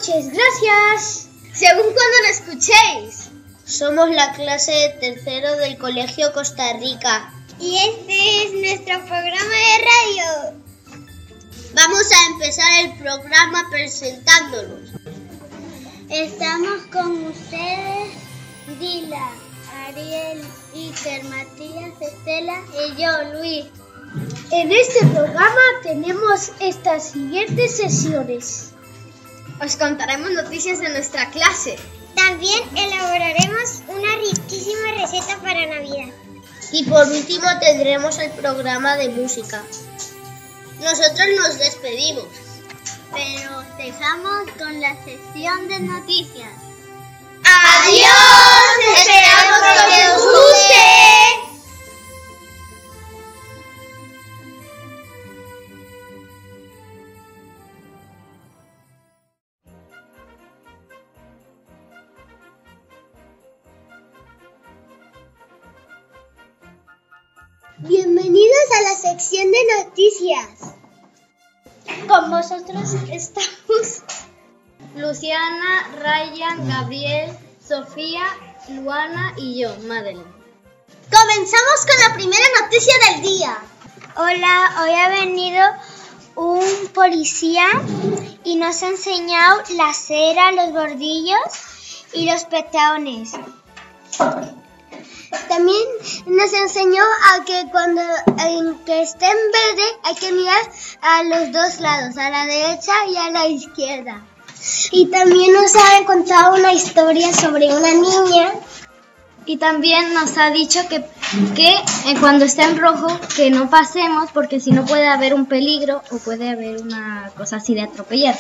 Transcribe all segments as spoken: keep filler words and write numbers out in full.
noches, gracias. Según cuando lo escuchéis. Somos la clase de tercero del Colegio Costa Rica. Y este es nuestro programa de radio. Vamos a empezar el programa presentándonos. Estamos con ustedes, Dila, Ariel, Iker, Matías, Estela y yo, Luis. En este programa tenemos estas siguientes sesiones. Os contaremos noticias de nuestra clase. También elaboraremos una riquísima receta para Navidad. Y por último tendremos el programa de música. Nosotros nos despedimos. Pero os dejamos con la sección de noticias. ¡Adiós! ¡Esperamos que os guste! Bienvenidos a la sección de noticias. Con vosotros estamos Luciana, Ryan, Gabriel, Sofía, Luana y yo, Madeleine. Comenzamos con la primera noticia del día. Hola, hoy ha venido un policía y nos ha enseñado la cera, los bordillos y los peatones. También nos enseñó a que cuando en que esté en verde hay que mirar a los dos lados, a la derecha y a la izquierda. Y también nos ha contado una historia sobre una niña. Y también nos ha dicho que, que eh, cuando esté en rojo que no pasemos porque si no puede haber un peligro o puede haber una cosa así de atropellar.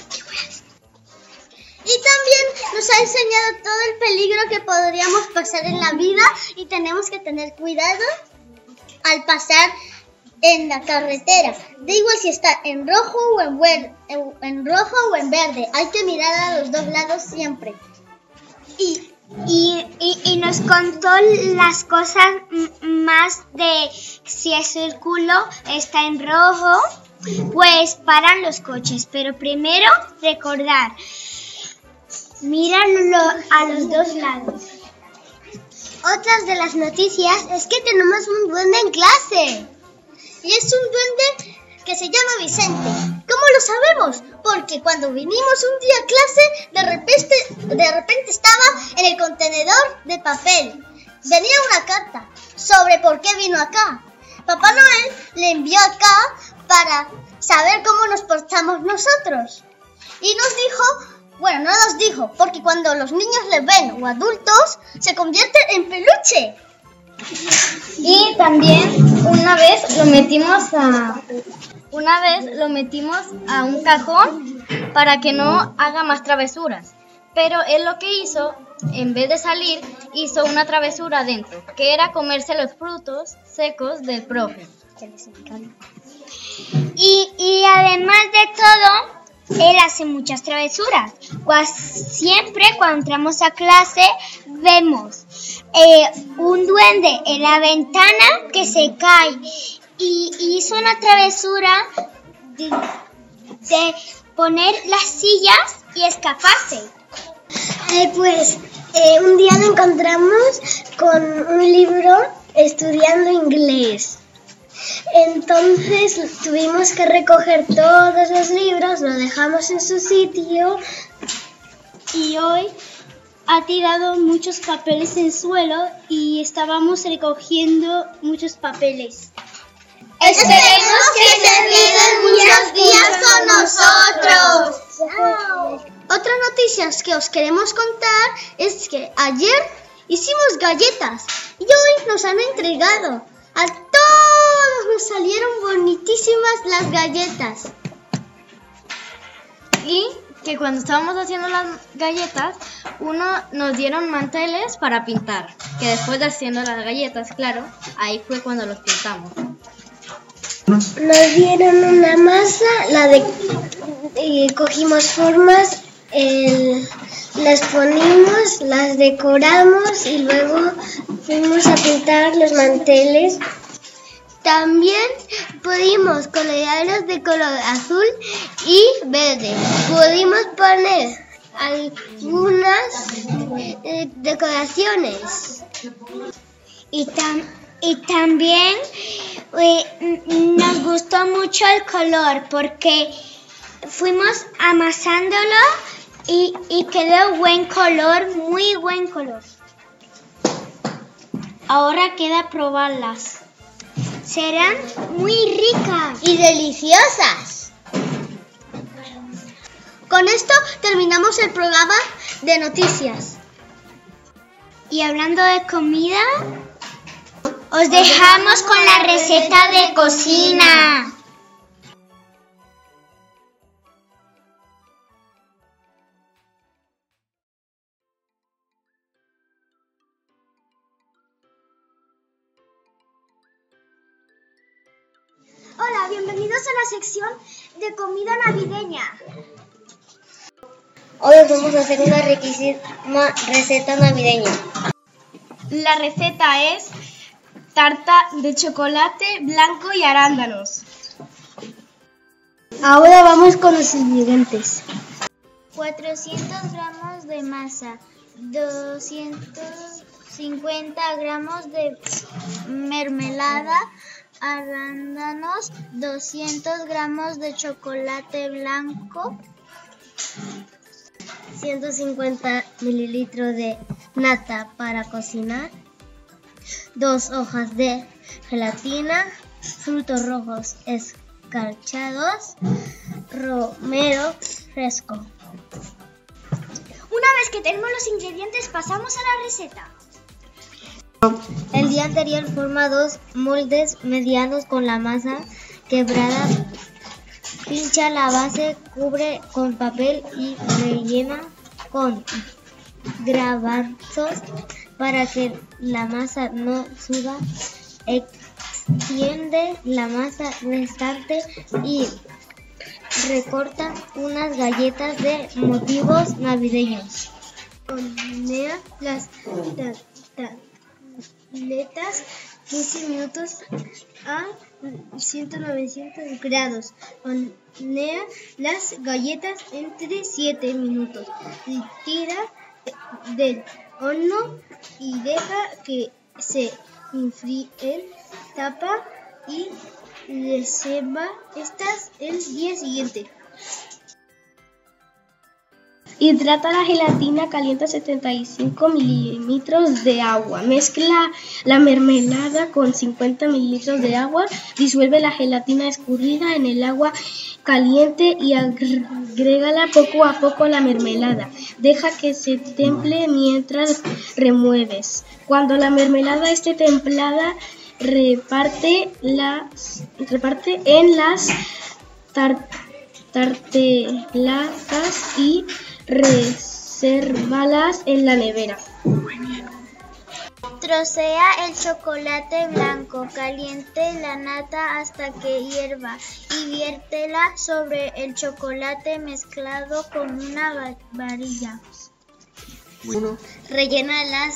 Y también nos ha enseñado todo el peligro que podríamos pasar en la vida y tenemos que tener cuidado al pasar en la carretera. Da igual si está en rojo o en, ver- en rojo o en verde. Hay que mirar a los dos lados siempre. Y, y, y, y nos contó las cosas m- más de si el círculo está en rojo, pues paran los coches. Pero primero recordar. Míralo a los dos lados. Otras de las noticias es que tenemos un duende en clase. Y es un duende que se llama Vicente. ¿Cómo lo sabemos? Porque cuando vinimos un día a clase, de repente, de repente estaba en el contenedor de papel. Venía una carta sobre por qué vino acá. Papá Noel le envió acá para saber cómo nos portamos nosotros. Y nos dijo... Bueno, no nos dijo, porque cuando los niños le ven o adultos, se convierte en peluche. Y también una vez lo metimos a una vez lo metimos a un cajón para que no haga más travesuras. Pero él lo que hizo, en vez de salir, hizo una travesura dentro, que era comerse los frutos secos del profe. Y, y además de todo... Él hace muchas travesuras. Pues siempre cuando entramos a clase vemos eh, un duende en la ventana que se cae y, y hizo una travesura de, de poner las sillas y escaparse. Eh, pues eh, un día lo encontramos con un libro estudiando inglés. Entonces tuvimos que recoger todos los libros, lo dejamos en su sitio y hoy ha tirado muchos papeles en el suelo y estábamos recogiendo muchos papeles. Esperemos que se queden muchos días con nosotros. Otra noticia que os queremos contar es que ayer hicimos galletas y hoy nos han entregado. A todos nos salieron bonitísimas las galletas. Y que cuando estábamos haciendo las galletas, uno nos dieron manteles para pintar. Que después de haciendo las galletas, claro, ahí fue cuando los pintamos. Nos dieron una masa, la de eh, cogimos formas, el, las ponimos, las decoramos y luego fuimos a pintar los manteles. También pudimos colorearlos de color azul y verde. Pudimos poner algunas eh, decoraciones. Y, tam y también eh, nos gustó mucho el color porque fuimos amasándolo y, y quedó buen color, muy buen color. Ahora queda probarlas. Serán muy ricas y deliciosas. Con esto terminamos el programa de noticias. Y hablando de comida, os dejamos con la receta de cocina. Hola, bienvenidos a la sección de comida navideña. Hoy os vamos a hacer una riquísima receta navideña. La receta es tarta de chocolate blanco y arándanos. Ahora vamos con los ingredientes. cuatrocientos gramos de masa, doscientos cincuenta gramos de mermelada, arándanos, doscientos gramos de chocolate blanco, ciento cincuenta mililitros de nata para cocinar, dos hojas de gelatina, frutos rojos escarchados, romero fresco. Una vez que tenemos los ingredientes, pasamos a la receta. El día anterior forma dos moldes medianos con la masa quebrada. Pincha la base, cubre con papel y rellena con garbanzos para que la masa no suba. Extiende la masa restante y recorta unas galletas de motivos navideños. Hornea las tabletas quince minutos a ciento noventa grados. Hornea las galletas entre siete minutos. Tira del horno y deja que se enfríen. Tapa y reserva estas el día siguiente. Hidrata la gelatina caliente a setenta y cinco mililitros de agua. Mezcla la mermelada con cincuenta mililitros de agua. Disuelve la gelatina escurrida en el agua caliente y agrégala poco a poco a la mermelada. Deja que se temple mientras remueves. Cuando la mermelada esté templada, reparte, las, reparte en las tar, tartelatas y resérvalas en la nevera. Trocea el chocolate blanco, caliente la nata hasta que hierva y viértela sobre el chocolate mezclado con una varilla. Uno. Rellena las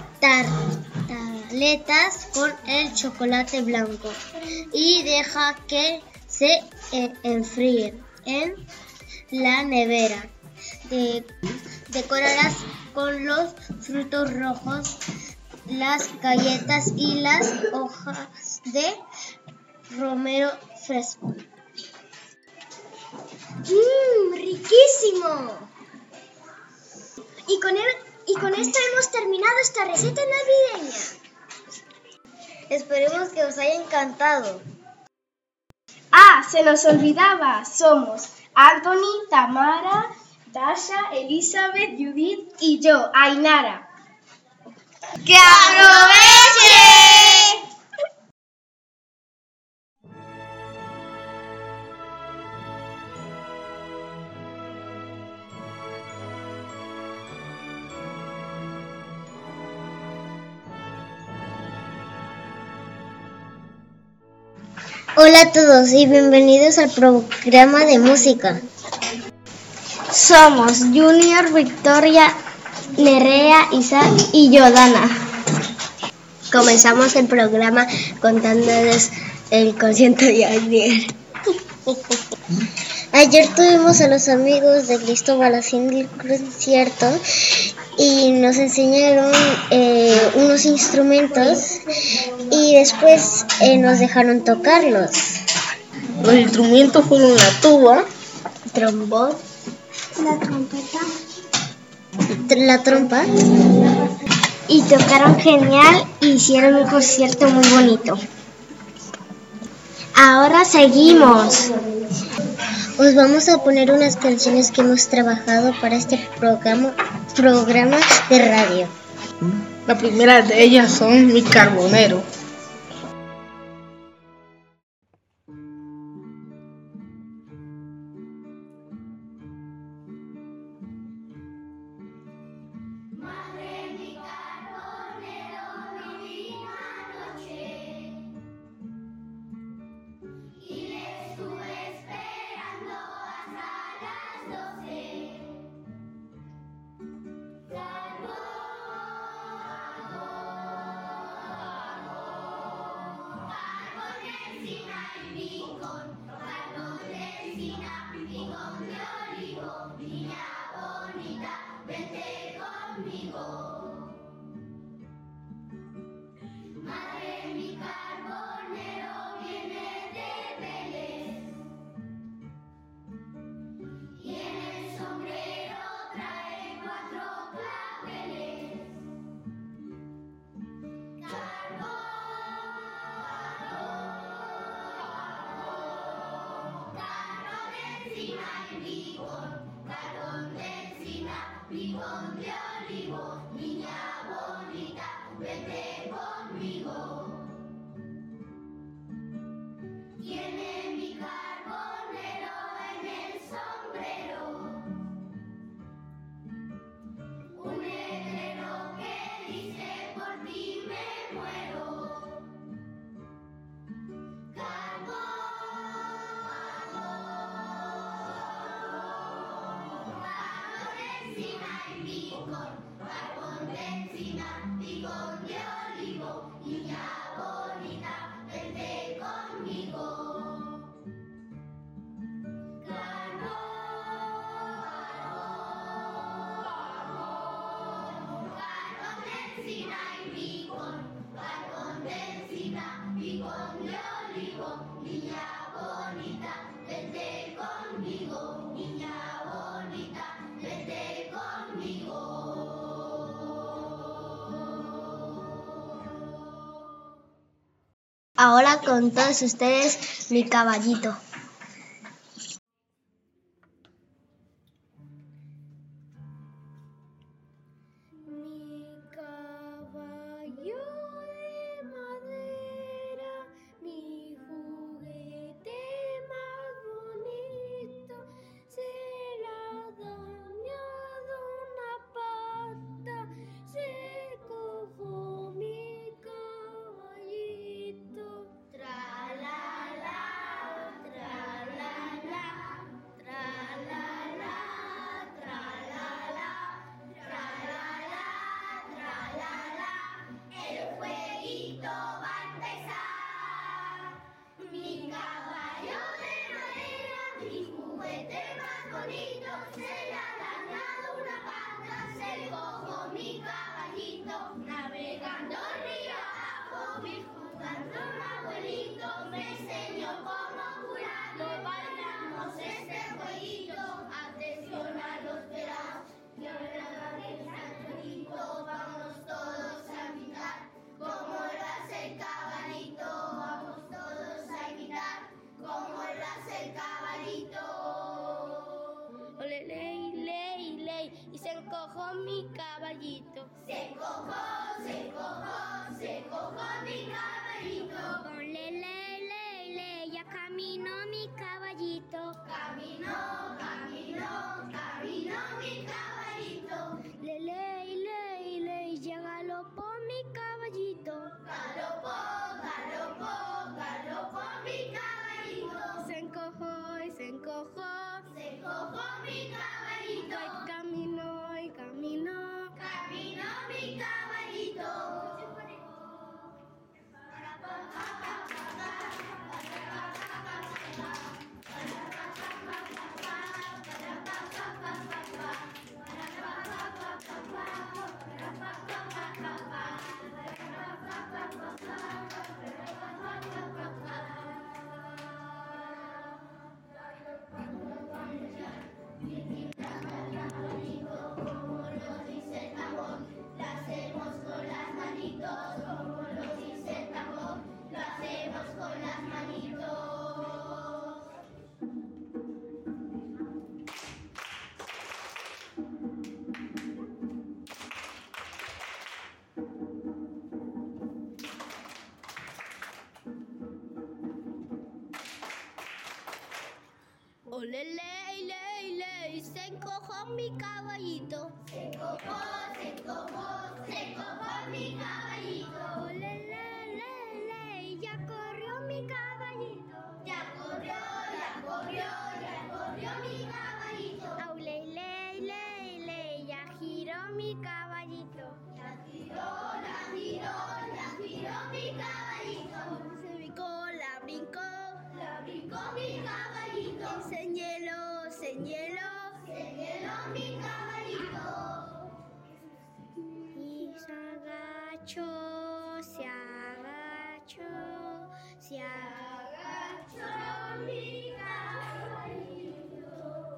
tartaletas con el chocolate blanco y deja que se eh, enfríen en la nevera. De, decóralas con los frutos rojos, las galletas y las hojas de romero fresco. ¡Mmm! ¡Riquísimo! Y con, el, y con esto hemos terminado esta receta navideña. Esperemos que os haya encantado. Ah, se nos olvidaba. Somos Anthony, Tamara, Dasha, Elizabeth, Judith y yo, Ainara. ¡Que aproveche! Hola a todos y bienvenidos al programa de música. Somos Junior, Victoria, Nerea, Isaac y Yodana. Comenzamos el programa contándoles el concierto de ayer. Ayer tuvimos a los amigos de Cristóbal haciendo el concierto y nos enseñaron eh, unos instrumentos y después eh, nos dejaron tocarlos. Los instrumentos fueron la tuba, Trombón, La trompeta. la trompa. Y tocaron genial y hicieron un concierto muy bonito. Ahora seguimos. Os vamos a poner unas canciones que hemos trabajado para este programa, programa de radio. la primera de ellas son Mi Carbonero. Ahora con todos ustedes, Mi Caballito. Mi caballito. Se encojó, se encojó, se encojó mi caballito. Con le, le, le, le, ya caminó mi caballito. Caminó, caminó, caminó mi caballito. Le, le, le, le, ya galopó mi caballito. Galopó, galopó, galopó mi caballito. Se encojó y se encojó, se encojó mi caballito. Y caminó y caminó, caminó mi caballito. Ole, ley, ley, ley, se encojó mi caballito. Se encojó, se encojó, se encojó mi caballito. Ole, ley, ley, ley, ya corrió mi caballito. Ya corrió, ya corrió, ya corrió mi caballito. Ole, ley, ley, ley, ya giró mi caballito. Ya giró, la giró, la giró mi caballito. Se brincó, la brincó, la brincó mi caballito. Señaló, señaló, señaló mi caballito. Y se agachó, se agachó, se agachó mi caballito.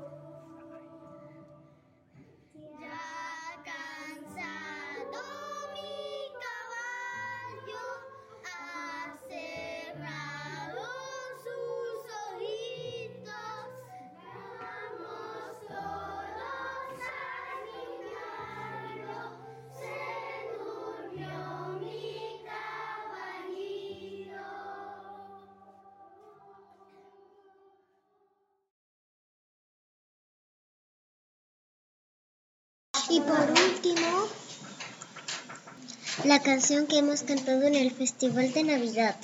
Ya cansado mi caballo ha cerrado sus ojitos. Vamos todos a mirarlo. Se durmió mi caballito. Y por último, la canción que hemos cantado en el Festival de Navidad.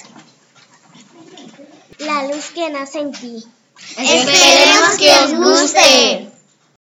La luz que nace en ti. Esperemos que os guste.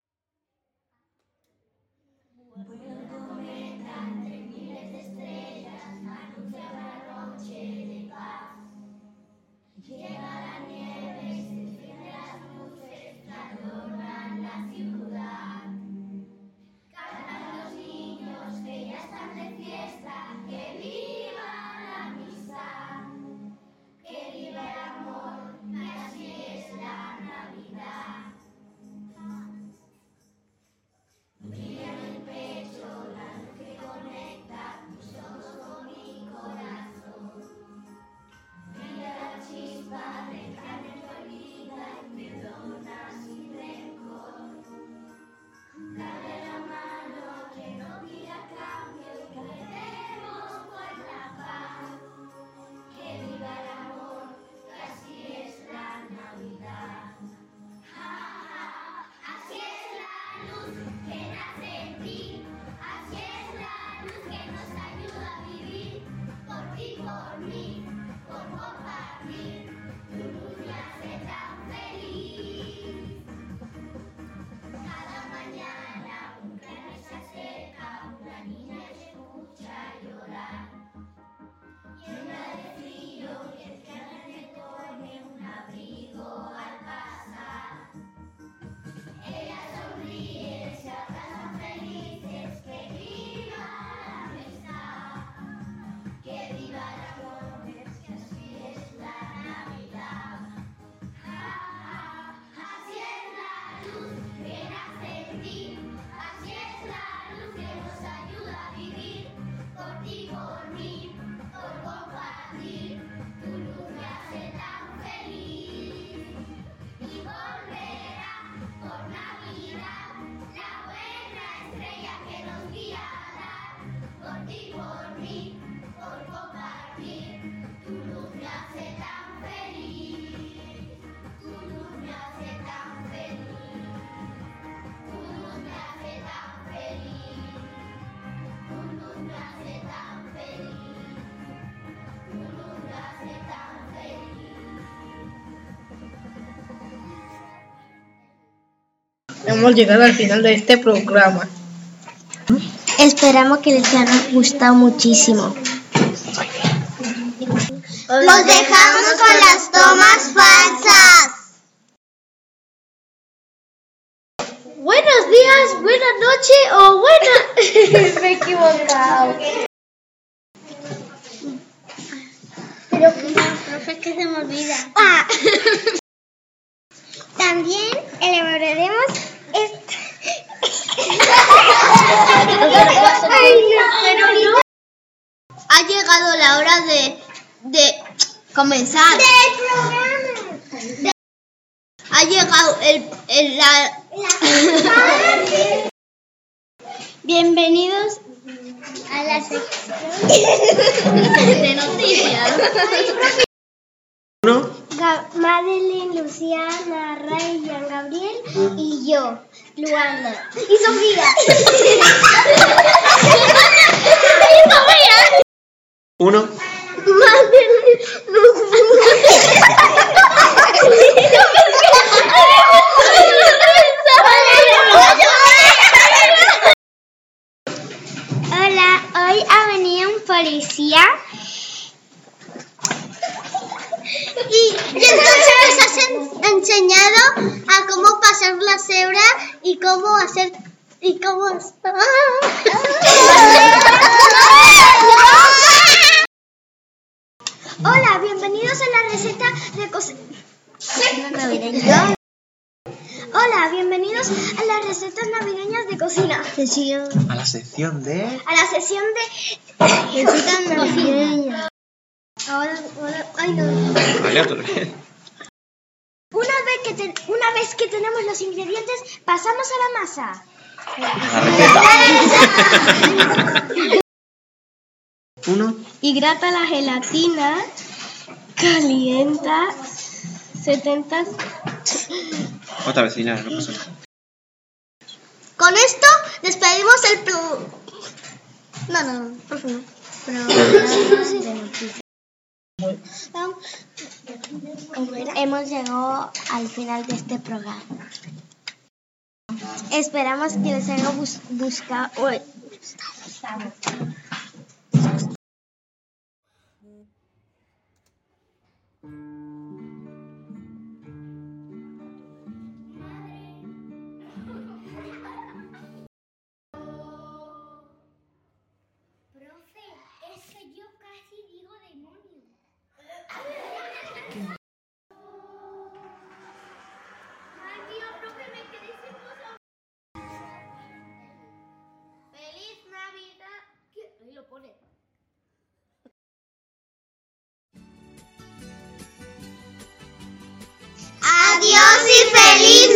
Hemos llegado al final de este programa. Esperamos que les haya gustado muchísimo. Los dejamos con las tomas falsas. Buenos días, buenas noches o buenas... Me he equivocado. Pero que no, profe, es que se me olvida. Ah. También elaboraremos esta... Ha llegado la hora de, de comenzar. ¡Del Ha llegado el, el la... Bienvenidos a la sección de noticias. ¿No? Ga- Madeline, Luciana, Ray, Jean Gabriel y yo, Luana. Y Sofía. Uno. Madeline, Hola, hoy ha venido un policía. Y, y entonces nos has en- enseñado a cómo pasar la cebra y cómo hacer y cómo Hola, bienvenidos a la receta de cocina. Hola, bienvenidos a las recetas navideñas de cocina. A la sección de... A la sesión de Recetas navideñas. Ahora, ahora, ay no. Vale, otra vez. Una vez que te- una vez que tenemos los ingredientes, pasamos a la masa. La receta. Uno. Hidrata la gelatina, calienta setenta. Otra vez, nada, no pasa nada. Con esto despedimos el pro... No, no, no, por favor. Hemos llegado al final de este programa. Esperamos que les haya bus- buscado. uy, Profe, es que yo casi digo demonio. Ay, tío, profe, me quedé sin voz. ¡Feliz Navidad! ¿Qué? Ahí lo pone. Adiós y feliz